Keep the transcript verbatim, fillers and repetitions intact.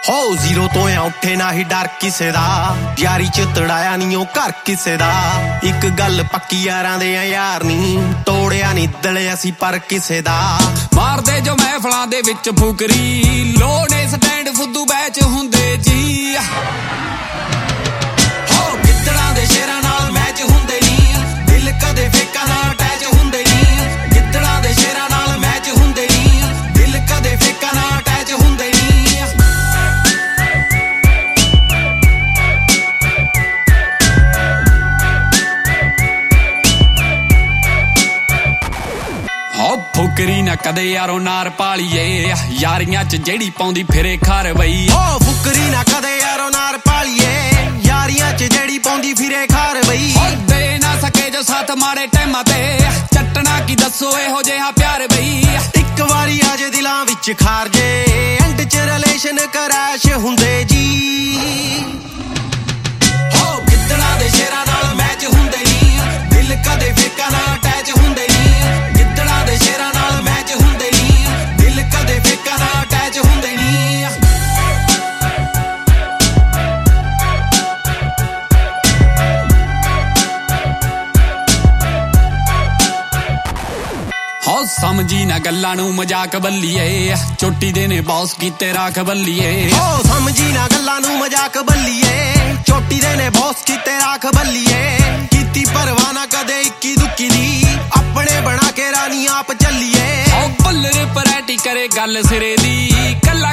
ਹੋ ਜ਼ੀਰੋ ਤੋਂ ਆ ਉੱਠੇ ਨਾ ਹੀ ਡਰ ਕਿਸੇ ਦਾ, ਯਾਰੀ ਚ ਤੜਾਇਆ ਨੀ ਉਹ ਘਰ ਕਿਸੇ ਦਾ। ਇੱਕ ਗੱਲ ਪੱਕੀ ਯਾਰਾਂ ਦੇ ਆ ਯਾਰ ਨੀ ਤੋੜਿਆ ਨੀ ਦਿਲ ਅਸੀਂ ਪਰ ਕਿਸੇ ਦਾ। ਮਾਰਦੇ ਜੋ ਮਹਿਫਲਾਂ ਦੇ ਵਿੱਚ ਫੁਕਰੀ, ਲੋਨੇ ਸਟੈਂਡ ਫੁੱਦੂ ਬੈਚ ਹੁੰਦੇ ਜੀ। ਹੋ ਗਿੱਦੜਾਂ ਦੇ ਸ਼ੇਰਾਂ ਨਾਲ ਮੈਚ ਹੁੰਦੇ ਨੀ, ਦਿਲ ਕਦੇ ਫੇਕਾਂ ਨਾਲ ਅਟੈਚ ਹੁੰਦੇ ਨੀ। ਗਿੱਦੜਾਂ ਦੇ ਸ਼ੇਰਾਂ ਨਾਲ ਮੈਚ ਹੁੰਦੇ ਨੀ, ਦਿਲ ਕਦੇ ਫੇਕਾਂ ਨਾਲ ਅਟੈਚ ਹੁੰਦੇ ਨੀ। ਫੁਕਰੀ ਨਾ ਕਦੇ ਯਾਰੋ ਨਾਰ ਪਾਲੀਏ, ਯਾਰੀਆਂ ਚ ਜਿਹੜੀ ਪਾਉਂਦੀ ਫਿਰੇ ਖਾਰ ਬਈ। ਓ ਫੁਕਰੀ ਨਾ ਕਦੇ ਯਾਰੋ ਨਾਰ ਪਾਲੀਏ, ਯਾਰੀਆਂ ਚ ਜਿਹੜੀ ਪਾਉਂਦੀ ਫਿਰੇ ਖਾਰ ਬਈ। ਦੇ ਨਾ ਸਕੇ ਜੋ ਸਾਥ ਮਾੜੇ ਟਾਈਮਾਂ ਤੇ, ਚੱਟਣਾ ਕੀ ਦੱਸੋ ਇਹੋ ਜਿਹਾ ਪਿਆਰ ਬਈ। ਇੱਕ ਵਾਰੀ ਆ ਜੇ ਦਿਲਾਂ ਵਿੱਚ ਖਾਰ ਜੇ, ਐਂਡ ਚ ਰਿਲੇਸ਼ਨ ਕਰੈਸ਼ ਹੁੰਦੇ ਜੀ। ਹੋ ਗਿੱਦੜਾਂ ਦੇ ਸ਼ੇਰਾਂ ਨਾਲ ਮੈਚ ਹੁੰਦੇ ਨੀ, ਦਿਲ ਕਦੇ ਫੇਕਾਂ ਨਾਲ ਅਟੈਚ ਹੁੰਦੇ ਨੀ। ਗਿੱਦੜਾਂ ਦੇ ਸ਼ੇਰਾਂ ਨਾਲ ਮੈਚ ਹੁੰਦੇ ਨੀ, ਦਿਲ ਕਦੇ ਫੇਕਾਂ ਨਾਲ ਅਟੈਚ ਹੁੰਦੇ ਨੀ। ਹੋ ਸਮਝੀ ਨਾ ਗੱਲਾਂ ਨੂੰ ਮਜ਼ਾਕ ਬੱਲੀਏ, ਚੋਟੀ ਦੇ ਨੇ ਬੌਸ ਕੀਤੇ ਰਾਖ ਬੱਲੀਏ। ਹੋ ਸਮਝੀ ਨਾ ਗੱਲਾਂ ਨੂੰ ਮਜ਼ਾਕ ਬੱਲੀਏ, ਚੋਟੀ ਦੇ ਨੇ ਬੌਸ ਕੀਤੇ ਰਾਖ ਬੱਲੀਏ। ਕੀਤੀ ਪਰਵਾਹ ਨਾ ਕਦੇ ਇੱਕੀ ਦੁੱਕੀ ਦੀ, ਆਪਣੇ ਬਣਾ ਕੇ ਰਾਨੀ ਆਪ ਚੱਲੀਏ। ਹੋ ਬੱਲਰੇ ਪਰੈਟੀ ਕਰੇ ਗੱਲ ਸਿਰੇ ਦੀ, ਕੱਲਾ